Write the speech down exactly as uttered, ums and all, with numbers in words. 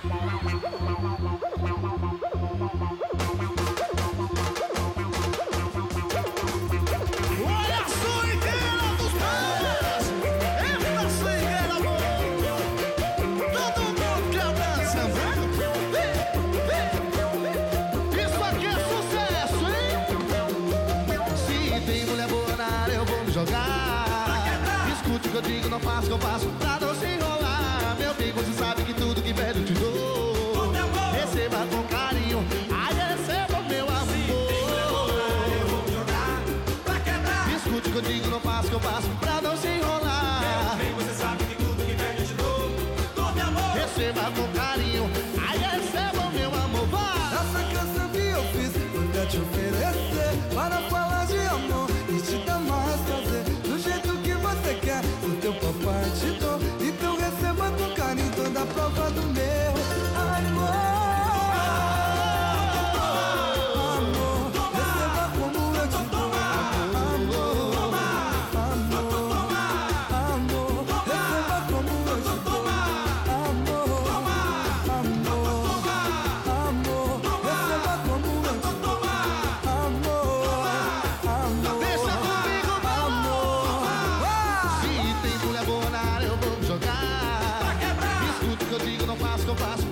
Olha a suideira dos pés, eita suideira boa. Todo mundo quer dançar. Isso aqui é sucesso, hein? Se tem mulher boa na área eu vou me jogar. Escute o que eu digo, não faço o que eu faço pra não se enrolar. Meu bem, você sabe que tudo que pede eu te dou. Receba com carinho, ai receba meu amor. Escute o que eu digo, não faço o que eu faço pra não se enrolar. Meu bem, você sabe que tudo que vem eu te dou. Todo amor. Receba com carinho, ai receba meu amor. Vai! Essa canção que eu fiz pra te oferecer, para falar de amor e te dar mais prazer, do jeito que você quer, o teu papai te dou. Então receba com carinho toda a prova do meu amor. Amor, receba como eu te dou. Amor, amor, amor, receba como eu te dou. Amor, amor, amor, receba como eu te dou. Amor, amor, Deixa comigo, amor. se tem mulher boa na área eu vou me jogar. Escute o que eu digo, não faço o que eu faço